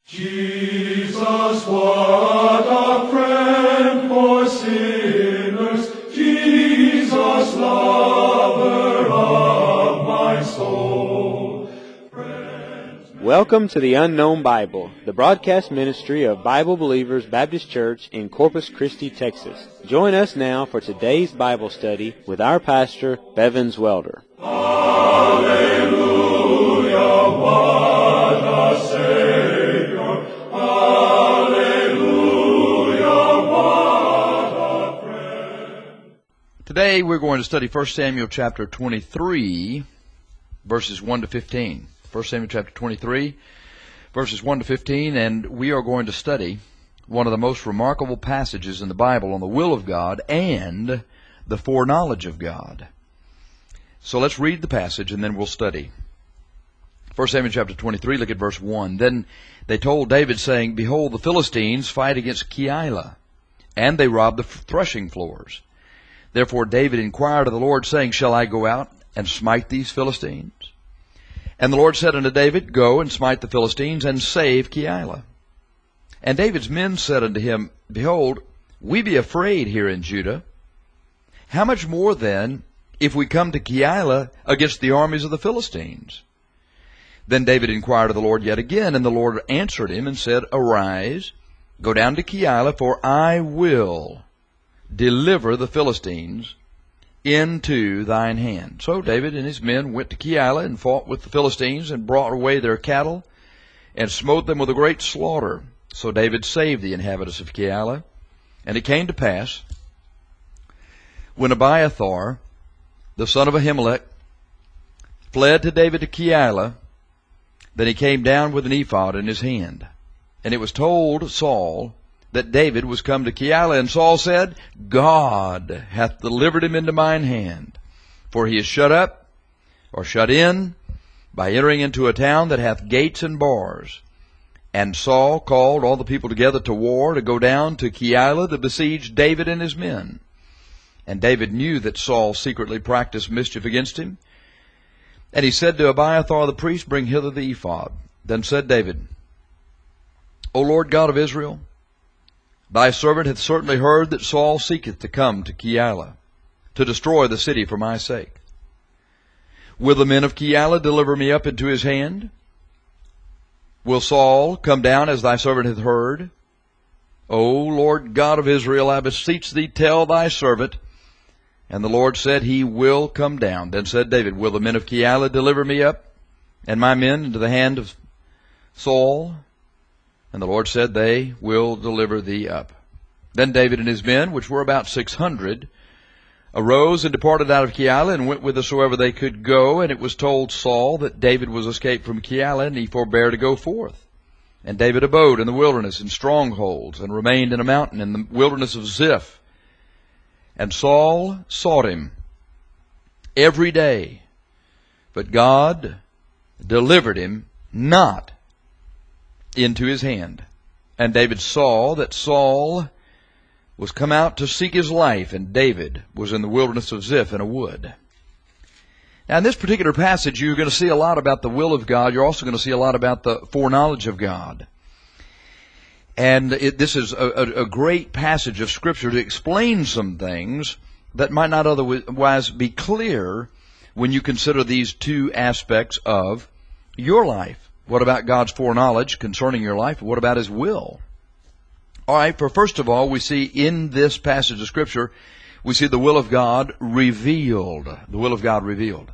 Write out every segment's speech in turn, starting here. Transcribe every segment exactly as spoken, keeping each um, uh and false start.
Jesus, what a friend for sinners, Jesus, lover of my soul. Friends, Welcome to the Unknown Bible, the broadcast ministry of Bible Believers Baptist Church in Corpus Christi, Texas. Join us now for today's Bible study with our pastor, Bevins Welder. Hallelujah, what a Savior. Today we're going to study First Samuel chapter twenty-three, verses one to fifteen. First Samuel chapter twenty-three, verses one to fifteen, and we are going to study one of the most remarkable passages in the Bible on the will of God and the foreknowledge of God. So let's read the passage and then we'll study. First Samuel chapter twenty-three, look at verse one. Then they told David, saying, Behold, the Philistines fight against Keilah, and they rob the threshing floors. Therefore David inquired of the Lord, saying, Shall I go out and smite these Philistines? And the Lord said unto David, Go and smite the Philistines, and save Keilah. And David's men said unto him, Behold, we be afraid here in Judah. How much more then, if we come to Keilah against the armies of the Philistines? Then David inquired of the Lord yet again, and the Lord answered him and said, Arise, go down to Keilah, for I will deliver the Philistines into thine hand. So David and his men went to Keilah and fought with the Philistines and brought away their cattle and smote them with a great slaughter. So David saved the inhabitants of Keilah. And it came to pass, when Abiathar, the son of Ahimelech, fled to David to Keilah, then he came down with an ephod in his hand. And it was told Saul that David was come to Keilah, and Saul said, God hath delivered him into mine hand, for he is shut up, or shut in, by entering into a town that hath gates and bars. And Saul called all the people together to war, to go down to Keilah to besiege David and his men. And David knew that Saul secretly practiced mischief against him. And he said to Abiathar the priest, Bring hither the ephod. Then said David, O Lord God of Israel, thy servant hath certainly heard that Saul seeketh to come to Keilah, to destroy the city for my sake. Will the men of Keilah deliver me up into his hand? Will Saul come down as thy servant hath heard? O Lord God of Israel, I beseech thee, tell thy servant. And the Lord said, He will come down. Then said David, Will the men of Keilah deliver me up, and my men into the hand of Saul? And the Lord said, They will deliver thee up. Then David and his men, which were about six hundred, arose and departed out of Keilah, and went whithersoever they could go. And it was told Saul that David was escaped from Keilah, and he forbare to go forth. And David abode in the wilderness in strongholds, and remained in a mountain in the wilderness of Ziph. And Saul sought him every day, but God delivered him not into his hand. And David saw that Saul was come out to seek his life, and David was in the wilderness of Ziph in a wood. Now in this particular passage, you're going to see a lot about the will of God. You're also going to see a lot about the foreknowledge of God. And it, this is a, a, a great passage of Scripture to explain some things that might not otherwise be clear when you consider these two aspects of your life. What about God's foreknowledge concerning your life? What about His will? All right, for first of all, we see in this passage of Scripture, we see the will of God revealed. The will of God revealed.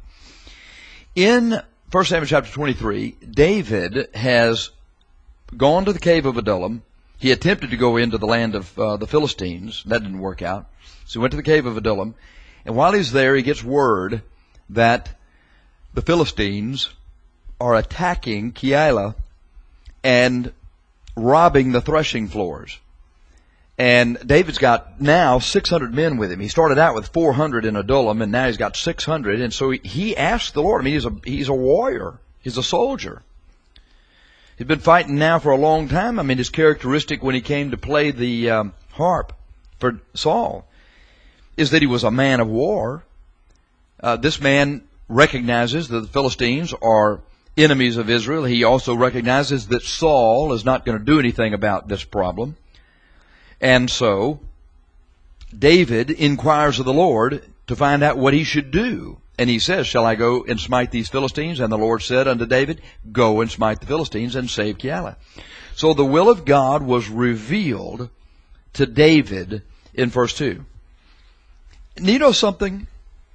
In First Samuel chapter twenty-three, David has gone to the cave of Adullam. He attempted to go into the land of uh, the Philistines. That didn't work out. So he went to the cave of Adullam. And while he's there, he gets word that the Philistines are attacking Keilah and robbing the threshing floors. And David's got now six hundred men with him. He started out with four hundred in Adullam, and now he's got six hundred. And so he, he asked the Lord. I mean, he's a, he's a warrior. He's a soldier. He's been fighting now for a long time. I mean, his characteristic when he came to play the um, harp for Saul is that he was a man of war. Uh, this man recognizes that the Philistines are enemies of Israel. He also recognizes that Saul is not going to do anything about this problem. And so, David inquires of the Lord to find out what he should do. And he says, shall I go and smite these Philistines? And the Lord said unto David, go and smite the Philistines and save Keilah. So the will of God was revealed to David in verse two. And you know something?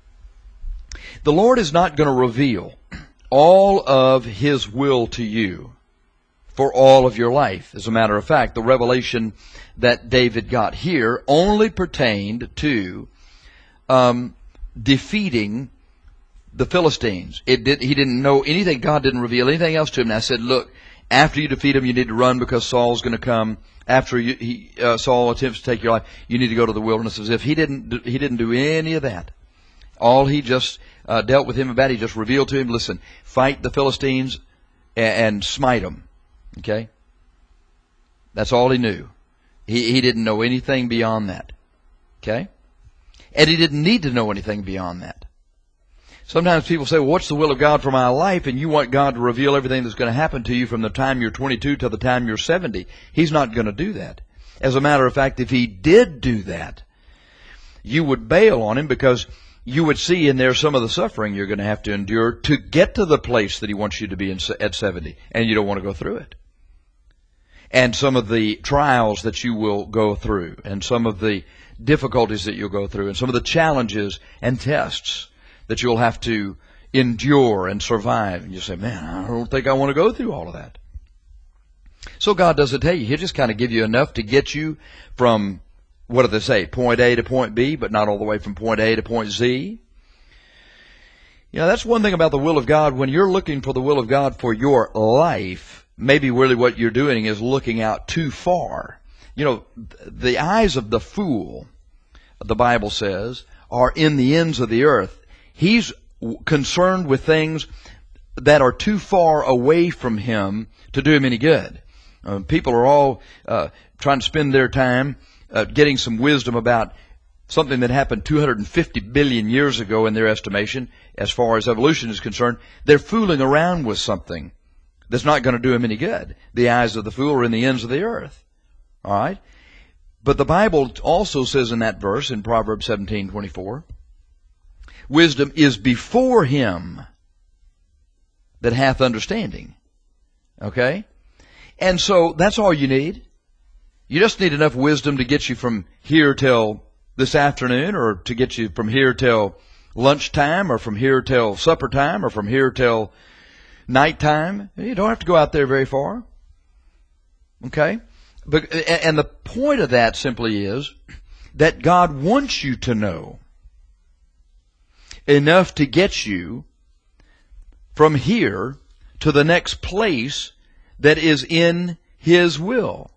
The Lord is not going to reveal all of His will to you for all of your life. As a matter of fact, the revelation that David got here only pertained to um, defeating the Philistines. It did, he didn't know anything. God didn't reveal anything else to him. And I said, look, after you defeat him, you need to run because Saul's going to come. After you, he, uh, Saul attempts to take your life, you need to go to the wilderness. As if he didn't, do, he didn't do any of that. All he just uh, dealt with him about, he just revealed to him, listen, fight the Philistines and, and smite them. Okay? That's all he knew. He, he didn't know anything beyond that. Okay? And he didn't need to know anything beyond that. Sometimes people say, well, what's the will of God for my life? And you want God to reveal everything that's going to happen to you from the time you're twenty-two to the time you're seventy. He's not going to do that. As a matter of fact, if He did do that, you would bail on Him because you would see in there some of the suffering you're going to have to endure to get to the place that He wants you to be in at seventy. And you don't want to go through it. And some of the trials that you will go through, and some of the difficulties that you'll go through, and some of the challenges and tests that you'll have to endure and survive. And you say, man, I don't think I want to go through all of that. So God doesn't tell you. He'll just kind of give you enough to get you from, what do they say, point A to point B, but not all the way from point A to point Z. You know, that's one thing about the will of God. When you're looking for the will of God for your life, maybe really what you're doing is looking out too far. You know, the eyes of the fool, the Bible says, are in the ends of the earth. He's concerned with things that are too far away from him to do him any good. Uh, people are all uh, trying to spend their time uh, getting some wisdom about something that happened two hundred fifty billion years ago in their estimation, as far as evolution is concerned. They're fooling around with something that's not going to do him any good. The eyes of the fool are in the ends of the earth. All right? But the Bible also says in that verse, in Proverbs seventeen twenty-four, wisdom is before him that hath understanding. Okay? And so that's all you need. You just need enough wisdom to get you from here till this afternoon, or to get you from here till lunchtime, or from here till supper time, or from here till nighttime. You don't have to go out there very far. Okay? But, and the point of that simply is that God wants you to know enough to get you from here to the next place that is in His will.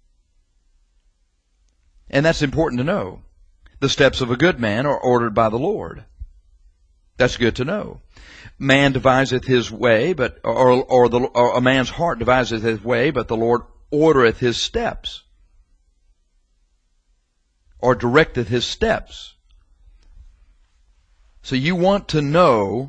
And that's important to know. The steps of a good man are ordered by the Lord. That's good to know. Man deviseth his way, but or, or, the, or a man's heart deviseth his way, but the Lord ordereth his steps, or directeth his steps. So you want to know,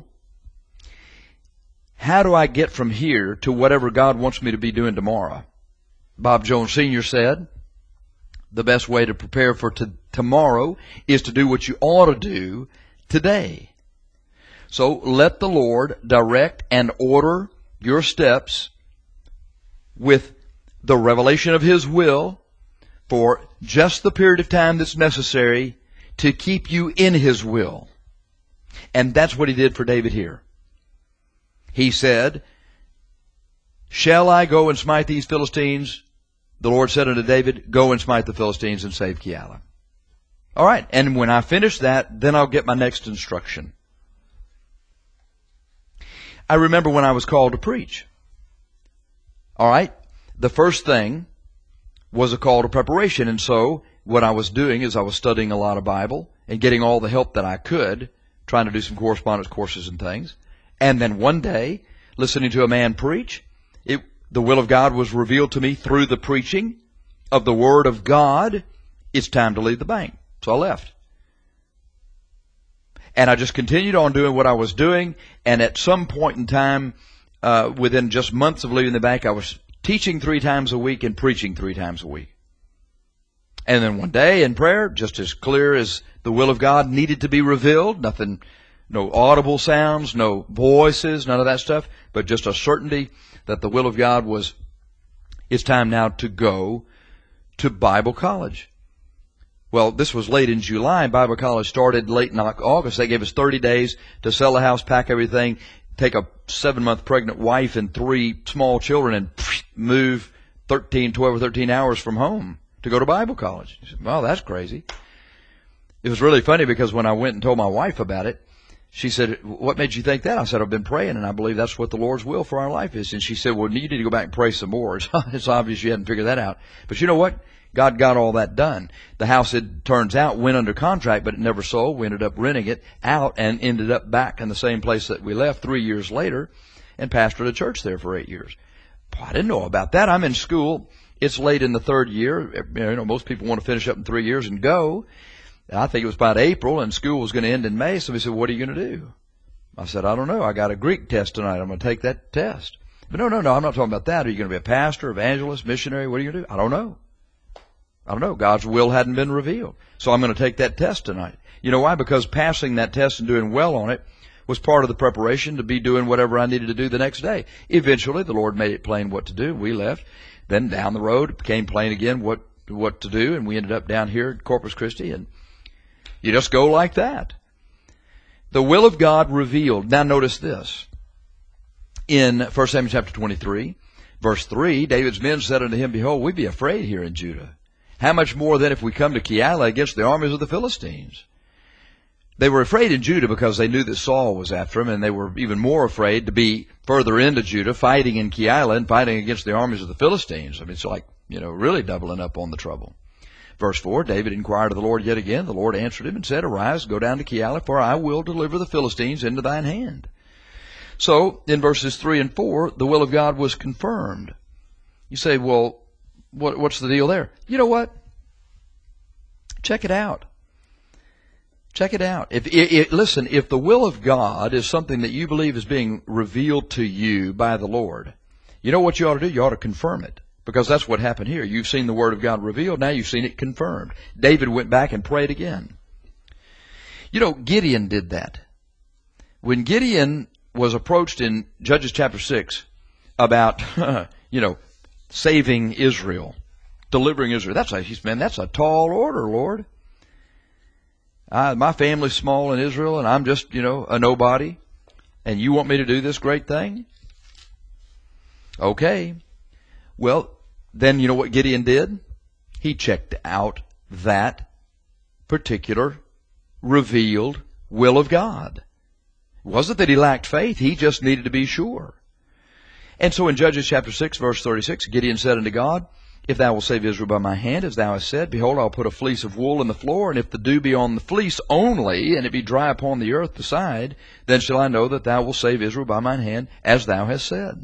how do I get from here to whatever God wants me to be doing tomorrow? Bob Jones Senior said, the best way to prepare for t- tomorrow is to do what you ought to do today. So let the Lord direct and order your steps with the revelation of His will for just the period of time that's necessary to keep you in His will. And that's what He did for David here. He said, shall I go and smite these Philistines? The Lord said unto David, go and smite the Philistines and save Keilah. All right, and when I finish that, then I'll get my next instruction. I remember when I was called to preach. All right, the first thing was a call to preparation. And so what I was doing is I was studying a lot of Bible and getting all the help that I could, trying to do some correspondence courses and things. And then one day, listening to a man preach, it, the will of God was revealed to me through the preaching of the Word of God. It's time to leave the bank. So I left. And I just continued on doing what I was doing. And at some point in time, uh, within just months of leaving the bank, I was teaching three times a week and preaching three times a week. And then one day in prayer, just as clear as the will of God needed to be revealed, nothing, no audible sounds, no voices, none of that stuff, but just a certainty that the will of God was, it's time now to go to Bible college. Well, this was late in July. Bible college started late in August. They gave us thirty days to sell the house, pack everything, take a seven-month pregnant wife and three small children and move thirteen, twelve or thirteen hours from home to go to Bible college. I said, well, that's crazy. It was really funny because when I went and told my wife about it, she said, what made you think that? I said, I've been praying, and I believe that's what the Lord's will for our life is. And she said, well, you need to go back and pray some more. It's, it's obvious you hadn't figured that out. But you know what? God got all that done. The house, it turns out, went under contract, but it never sold. We ended up renting it out and ended up back in the same place that we left three years later and pastored a church there for eight years. Boy, I didn't know about that. I'm in school. It's late in the third year. You know, most people want to finish up in three years and go. I think it was about April, and school was going to end in May. So we said, what are you going to do? I said, I don't know. I got a Greek test tonight. I'm going to take that test. But no, no, no, I'm not talking about that. Are you going to be a pastor, evangelist, missionary? What are you going to do? I don't know. I don't know. God's will hadn't been revealed. So I'm going to take that test tonight. You know why? Because passing that test and doing well on it was part of the preparation to be doing whatever I needed to do the next day. Eventually, the Lord made it plain what to do. We left. Then down the road, it became plain again what, what to do, and we ended up down here at Corpus Christi, and you just go like that. The will of God revealed. Now notice this. In First Samuel chapter twenty-three, verse three, David's men said unto him, behold, we be afraid here in Judah. How much more then if we come to Keilah against the armies of the Philistines? They were afraid in Judah because they knew that Saul was after them, and they were even more afraid to be further into Judah, fighting in Keilah and fighting against the armies of the Philistines. I mean, it's like, you know, really doubling up on the trouble. Verse four, David inquired of the Lord yet again. The Lord answered him and said, arise, go down to Keilah, for I will deliver the Philistines into thine hand. So, in verses three and four, the will of God was confirmed. You say, well, what, what's the deal there? You know what? Check it out. Check it out. If, it, it, listen, if the will of God is something that you believe is being revealed to you by the Lord, you know what you ought to do? You ought to confirm it. Because that's what happened here. You've seen the Word of God revealed. Now you've seen it confirmed. David went back and prayed again. You know, Gideon did that. When Gideon was approached in Judges chapter six about, you know, saving Israel, delivering Israel, that's a, he's, man, that's a tall order, Lord. I, my family's small in Israel, and I'm just, you know, a nobody, and you want me to do this great thing? Okay. Well, then you know what Gideon did? He checked out that particular revealed will of God. It wasn't that he lacked faith. He just needed to be sure. And so in Judges chapter six, verse thirty-six, Gideon said unto God, if thou wilt save Israel by my hand, as thou hast said, behold, I'll put a fleece of wool in the floor, and if the dew be on the fleece only, and it be dry upon the earth beside, then shall I know that thou wilt save Israel by mine hand, as thou hast said.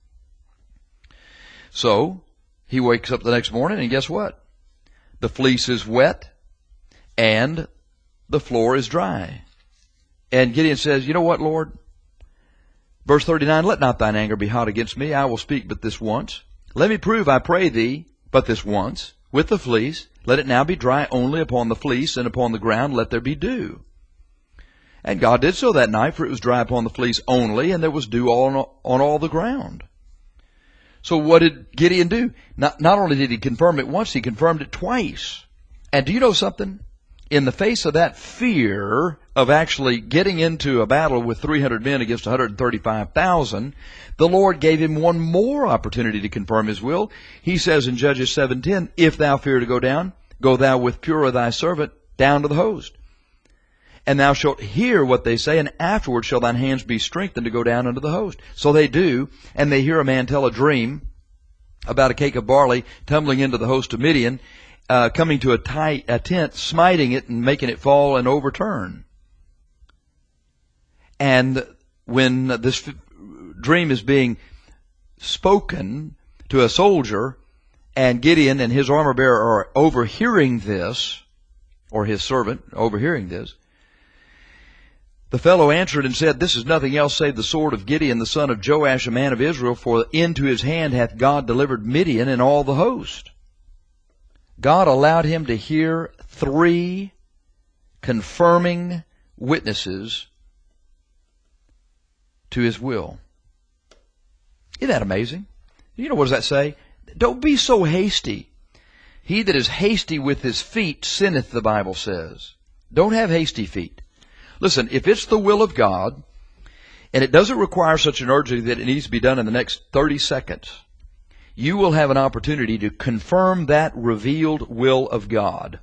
So, he wakes up the next morning, and guess what? The fleece is wet, and the floor is dry. And Gideon says, you know what, Lord? Verse thirty-nine, let not thine anger be hot against me. I will speak but this once. Let me prove, I pray thee, but this once, with the fleece. Let it now be dry only upon the fleece, and upon the ground let there be dew. And God did so that night, for it was dry upon the fleece only, and there was dew on, on all the ground. So what did Gideon do? Not, not only did he confirm it once, he confirmed it twice. And do you know something? In the face of that fear of actually getting into a battle with three hundred men against one hundred thirty-five thousand, the Lord gave him one more opportunity to confirm his will. He says in Judges seven ten, if thou fear to go down, go thou with Purah thy servant down to the host. And thou shalt hear what they say, and afterward shall thine hands be strengthened to go down unto the host. So they do, and they hear a man tell a dream about a cake of barley tumbling into the host of Midian, uh, coming to a, tight, a tent, smiting it and making it fall and overturn. And when this f- dream is being spoken to a soldier, and Gideon and his armor bearer are overhearing this, or his servant overhearing this, The fellow answered and said, This is nothing else save the sword of Gideon, the son of Joash, a man of Israel, for into his hand hath God delivered Midian and all the host. God allowed him to hear three confirming witnesses to his will. Isn't that amazing? You know, what does that say? Don't be so hasty. He that is hasty with his feet sinneth, the Bible says. Don't have hasty feet. Listen, if it's the will of God, and it doesn't require such an urgency that it needs to be done in the next thirty seconds, you will have an opportunity to confirm that revealed will of God.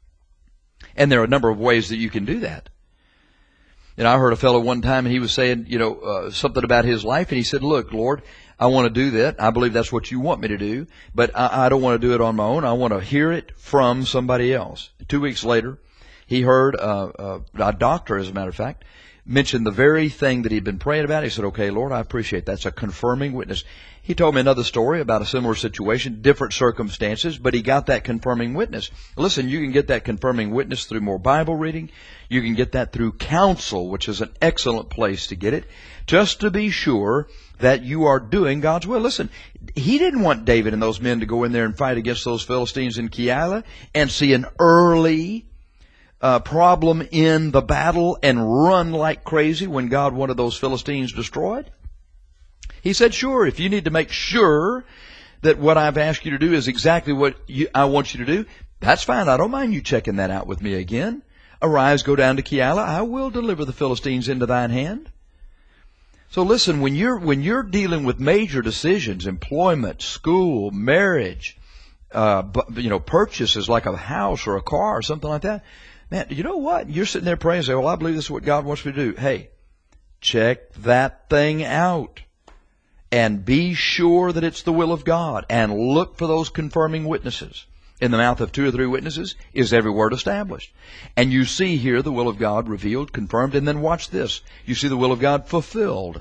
And there are a number of ways that you can do that. And I heard a fellow one time, and he was saying, you know, uh, something about his life, and he said, Look, Lord, I want to do that. I believe that's what you want me to do, but I, I don't want to do it on my own. I want to hear it from somebody else. Two weeks later, he heard uh, uh, a doctor, as a matter of fact, mention the very thing that he'd been praying about. He said, Okay, Lord, I appreciate that. That's a confirming witness. He told me another story about a similar situation, different circumstances, but he got that confirming witness. Listen, you can get that confirming witness through more Bible reading. You can get that through counsel, which is an excellent place to get it, just to be sure that you are doing God's will. Listen, he didn't want David and those men to go in there and fight against those Philistines in Keilah and see an early uh, problem in the battle and run like crazy when God wanted those Philistines destroyed. He said, sure, if you need to make sure that what I've asked you to do is exactly what you, I want you to do, that's fine. I don't mind you checking that out with me again. Arise, go down to Keilah. I will deliver the Philistines into thine hand. So listen, when you're when you're dealing with major decisions, employment, school, marriage, uh, you know, purchases like a house or a car or something like that, man, you know what? You're sitting there praying and say, well, I believe this is what God wants me to do. Hey, check that thing out. And be sure that it's the will of God. And look for those confirming witnesses. In the mouth of two or three witnesses is every word established. And you see here the will of God revealed, confirmed, and then watch this. You see the will of God fulfilled.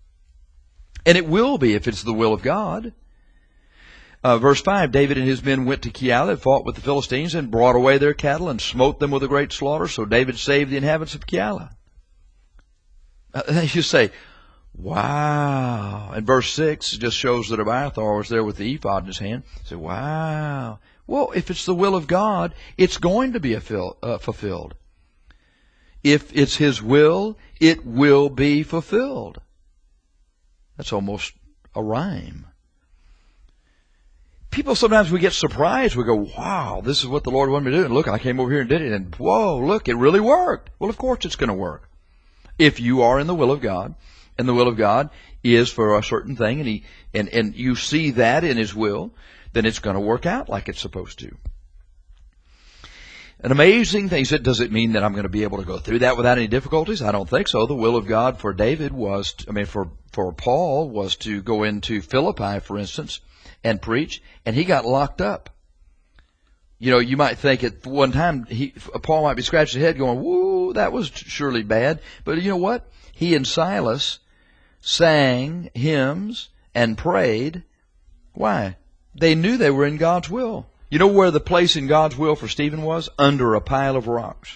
And it will be if it's the will of God. Uh, verse five, David and his men went to Keilah and fought with the Philistines and brought away their cattle and smote them with a great slaughter. So David saved the inhabitants of Keilah. Uh, you say, wow. And verse six just shows that Abiathar was there with the ephod in his hand. Say, wow. Well, if it's the will of God, it's going to be a fil- uh, fulfilled. If it's His will, it will be fulfilled. That's almost a rhyme. People, sometimes we get surprised. We go, wow, this is what the Lord wanted me to do. And look, I came over here and did it. And whoa, look, it really worked. Well, of course it's going to work. If you are in the will of God, and the will of God is for a certain thing, and he and, and you see that in His will, then it's going to work out like it's supposed to. An amazing thing. He said, does it mean that I'm going to be able to go through that without any difficulties? I don't think so. The will of God for David was, to, I mean, for, for Paul was to go into Philippi, for instance, and preach, and he got locked up. You know, you might think at one time, he, Paul might be scratching his head going, whoa, that was surely bad. But you know what? He and Silas sang hymns and prayed. Why? They knew they were in God's will. You know where the place in God's will for Stephen was? Under a pile of rocks.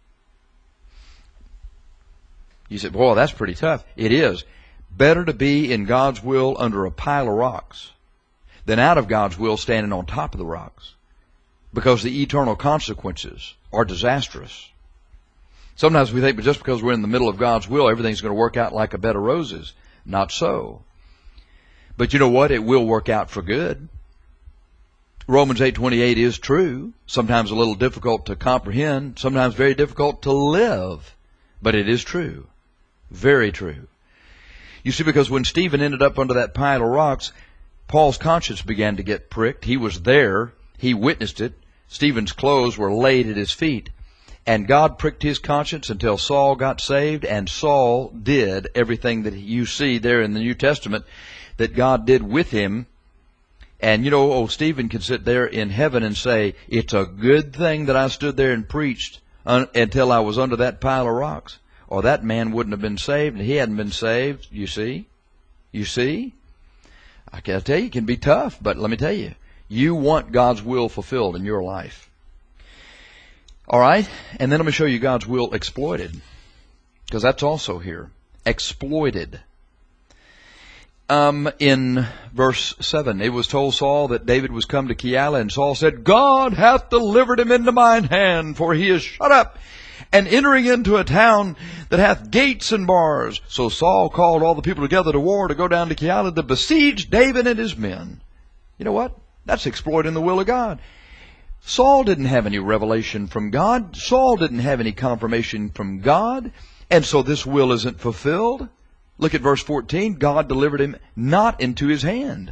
You said, boy, that's pretty tough. It is. Better to be in God's will under a pile of rocks than out of God's will standing on top of the rocks. Because the eternal consequences are disastrous. Sometimes we think, but just because we're in the middle of God's will, everything's going to work out like a bed of roses. Not so. But you know what? It will work out for good. Romans eight twenty-eight is true. Sometimes a little difficult to comprehend. Sometimes very difficult to live. But it is true. Very true. You see, because when Stephen ended up under that pile of rocks, Paul's conscience began to get pricked. He was there. He witnessed it. Stephen's clothes were laid at his feet. And God pricked his conscience until Saul got saved. And Saul did everything that you see there in the New Testament that God did with him. And, you know, old Stephen can sit there in heaven and say, it's a good thing that I stood there and preached un- until I was under that pile of rocks. Or that man wouldn't have been saved, and he hadn't been saved. You see? You see? I can tell you, it can be tough, but let me tell you, you want God's will fulfilled in your life. All right? And then let me show you God's will exploited. because that's also here. Exploited. Um, in verse seven, it was told Saul that David was come to Keilah, and Saul said, God hath delivered him into mine hand, for he is shut up, and entering into a town that hath gates and bars. So Saul called all the people together to war, to go down to Keilah to besiege David and his men. You know what? That's exploiting the will of God. Saul didn't have any revelation from God. Saul didn't have any confirmation from God. And so this will isn't fulfilled. Look at verse fourteen. God delivered him not into his hand.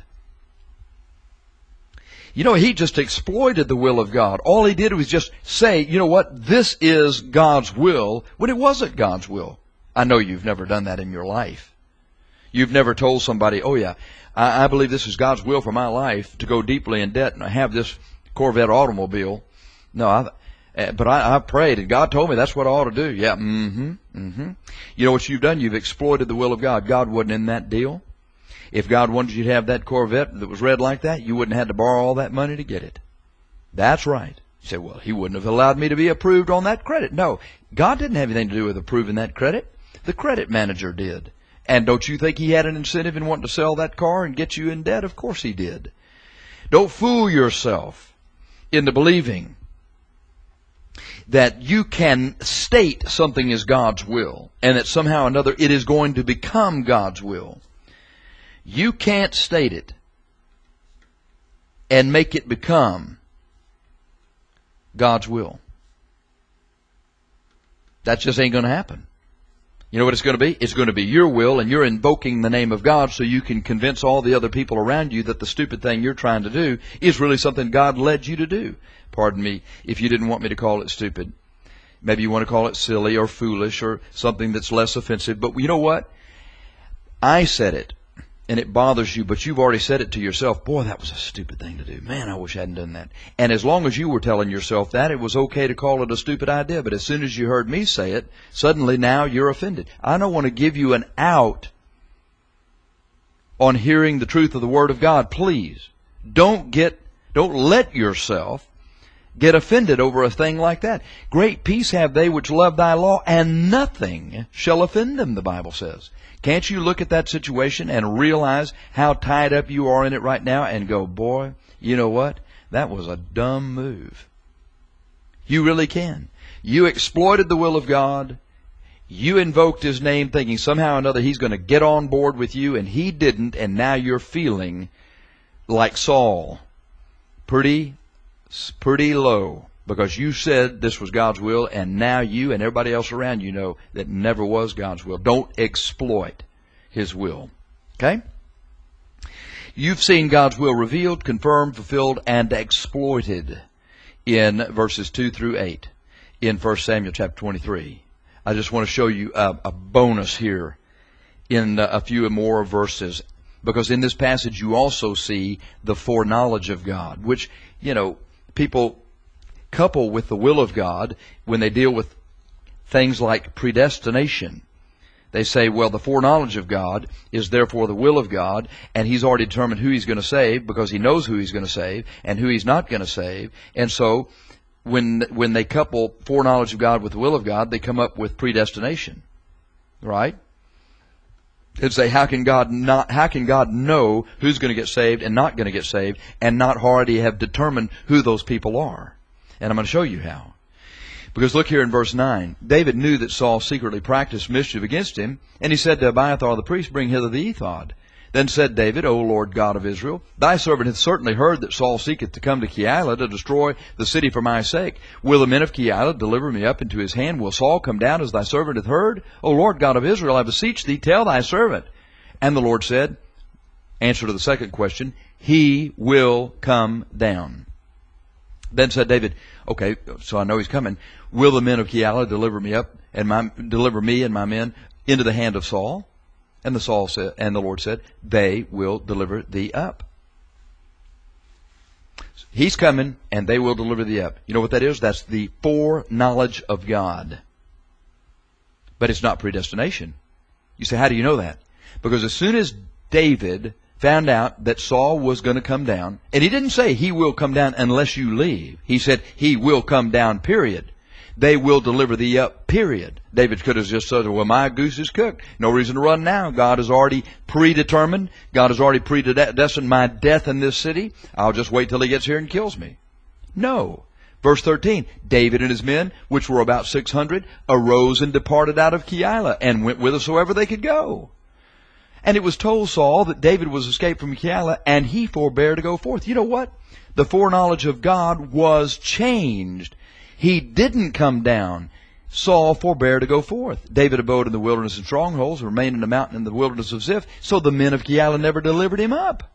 You know, he just exploited the will of God. All he did was just say, you know what, this is God's will, when it wasn't God's will. I know you've never done that in your life. You've never told somebody, oh yeah, I, I believe this is God's will for my life, to go deeply in debt and have this Corvette automobile. No, I... But I, I prayed, and God told me that's what I ought to do. Yeah, mm-hmm, mm-hmm. You know what you've done? You've exploited the will of God. God wasn't in that deal. If God wanted you to have that Corvette that was red like that, you wouldn't have to borrow all that money to get it. That's right. You say, well, he wouldn't have allowed me to be approved on that credit. No, God didn't have anything to do with approving that credit. The credit manager did. And don't you think he had an incentive in wanting to sell that car and get you in debt? Of course he did. Don't fool yourself into believing that you can state something is God's will, and that somehow or another it is going to become God's will. You can't state it and make it become God's will. That just ain't going to happen. You know what it's going to be? It's going to be your will, and you're invoking the name of God so you can convince all the other people around you that the stupid thing you're trying to do is really something God led you to do. Pardon me if you didn't want me to call it stupid. Maybe you want to call it silly or foolish or something that's less offensive. But you know what? I said it, and it bothers you, but you've already said it to yourself. Boy, that was a stupid thing to do. Man, I wish I hadn't done that. And as long as you were telling yourself that, it was okay to call it a stupid idea. But as soon as you heard me say it, suddenly now you're offended. I don't want to give you an out on hearing the truth of the Word of God. Please, don't get, don't let yourself get offended over a thing like that. Great peace have they which love thy law, and nothing shall offend them, the Bible says. Can't you look at that situation and realize how tied up you are in it right now and go, boy, you know what? That was a dumb move. You really can. You exploited the will of God. You invoked His name thinking somehow or another He's going to get on board with you, and He didn't, and now you're feeling like Saul. Pretty pretty low, because you said this was God's will, and now you and everybody else around you know that never was God's will. Don't exploit His will. Okay? You've seen God's will revealed, confirmed, fulfilled, and exploited in verses two through eight in First Samuel chapter twenty-three. I just want to show you a, a bonus here in a few more verses, because in this passage you also see the foreknowledge of God, which, you know, people couple with the will of God when they deal with things like predestination. They say, well, the foreknowledge of God is therefore the will of God, and He's already determined who He's going to save because He knows who He's going to save and who He's not going to save. And so when when they couple foreknowledge of God with the will of God, they come up with predestination. Right? And say, how can God not, how can God know who's going to get saved and not going to get saved, and not already have determined who those people are? And I'm going to show you how. Because look here in verse nine. David knew that Saul secretly practiced mischief against him, and he said to Abiathar the priest, bring hither the ephod. Then said David, O Lord God of Israel, thy servant hath certainly heard that Saul seeketh to come to Keilah to destroy the city for my sake. Will the men of Keilah deliver me up into his hand? Will Saul come down as thy servant hath heard? O Lord God of Israel, I beseech thee, tell thy servant. And the Lord said, answer to the second question, he will come down. Then said David, okay, so I know he's coming. Will the men of Keilah deliver me up and my, deliver me and my men into the hand of Saul? And the Saul said, and the Lord said, they will deliver thee up. He's coming, and they will deliver thee up. You know what that is? That's the foreknowledge of God. But it's not predestination. You say, how do you know that? Because as soon as David found out that Saul was going to come down, and he didn't say he will come down unless you leave. He said he will come down, period. They will deliver thee up, period. David could have just said, well, my goose is cooked. No reason to run now. God has already predetermined. God has already predestined my death in this city. I'll just wait till he gets here and kills me. No. Verse thirteen, David and his men, which were about six hundred, arose and departed out of Keilah, and went whithersoever they could go. And it was told Saul that David was escaped from Keilah, and he forbore to go forth. You know what? The foreknowledge of God was changed. He didn't come down. Saul forbore to go forth. David abode in the wilderness and strongholds, remained in the mountain in the wilderness of Ziph, so the men of Keilah never delivered him up.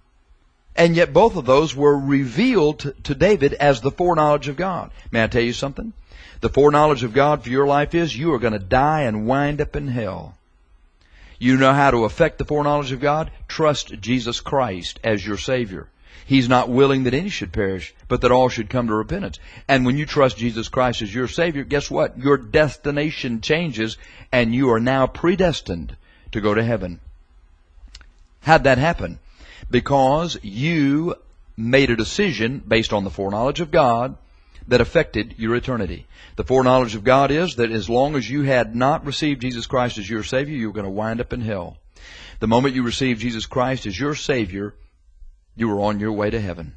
And yet both of those were revealed to, to David as the foreknowledge of God. May I tell you something? The foreknowledge of God for your life is you are going to die and wind up in hell. You know how to affect the foreknowledge of God? Trust Jesus Christ as your Savior. He's not willing that any should perish, but that all should come to repentance. And when you trust Jesus Christ as your Savior, guess what? Your destination changes, and you are now predestined to go to heaven. How'd that happen? Because you made a decision based on the foreknowledge of God that affected your eternity. The foreknowledge of God is that as long as you had not received Jesus Christ as your Savior, you were going to wind up in hell. The moment you received Jesus Christ as your Savior, you were on your way to heaven.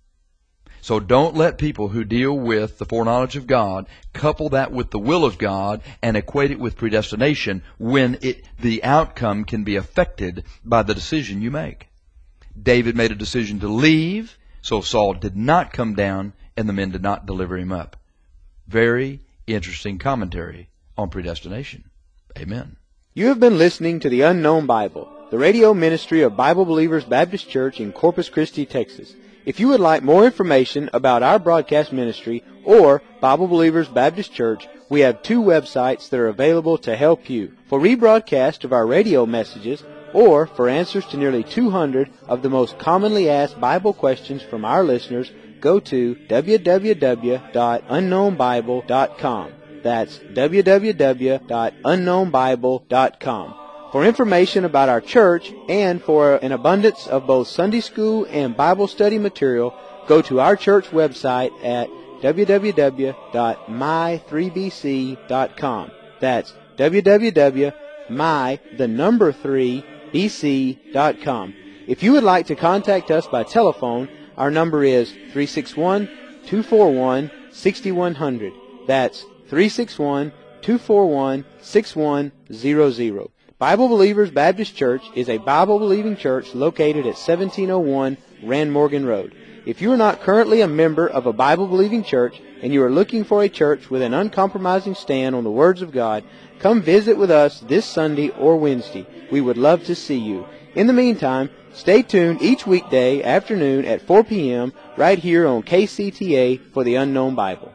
So don't let people who deal with the foreknowledge of God couple that with the will of God and equate it with predestination when it, the outcome can be affected by the decision you make. David made a decision to leave, so Saul did not come down and the men did not deliver him up. Very interesting commentary on predestination. Amen. You have been listening to the Unknown Bible, the radio ministry of Bible Believers Baptist Church in Corpus Christi, Texas. If you would like more information about our broadcast ministry or Bible Believers Baptist Church, we have two websites that are available to help you. For rebroadcast of our radio messages, or for answers to nearly two hundred of the most commonly asked Bible questions from our listeners, go to w w w dot unknown bible dot com. That's w w w dot unknown bible dot com. For information about our church and for an abundance of both Sunday school and Bible study material, go to our church website at w w w dot my three b c dot com. That's w w w dot my, the number three, b c dot com. If you would like to contact us by telephone, our number is three six one, two four one, six one zero zero. That's three six one, two four one, six one zero zero. Bible Believers Baptist Church is a Bible-believing church located at seventeen oh one Rand Morgan Road. If you are not currently a member of a Bible-believing church and you are looking for a church with an uncompromising stand on the words of God, come visit with us this Sunday or Wednesday. We would love to see you. In the meantime, stay tuned each weekday afternoon at four p.m. right here on K C T A for the Unknown Bible.